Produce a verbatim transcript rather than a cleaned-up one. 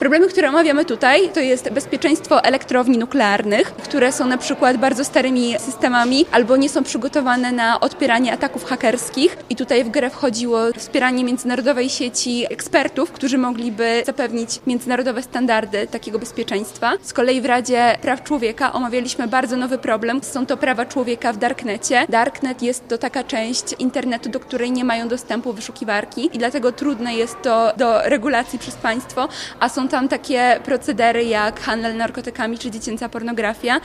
Problemy, które omawiamy tutaj, to jest bezpieczeństwo elektrowni nuklearnych, które są na przykład bardzo starymi systemami albo nie są przygotowane na odpieranie ataków hakerskich. I tutaj w grę wchodziło wspieranie międzynarodowej sieci ekspertów, którzy mogliby zapewnić międzynarodowe standardy takiego bezpieczeństwa. Z kolei w Radzie Praw Człowieka omawialiśmy bardzo nowy problem. Są to prawa człowieka w Darknecie. Darknet jest to taka część internetu, do której nie mają dostępu wyszukiwarki i dlatego trudne jest to do regulacji przez państwo, a są tam takie procedery jak handel narkotykami czy dziecięca pornografia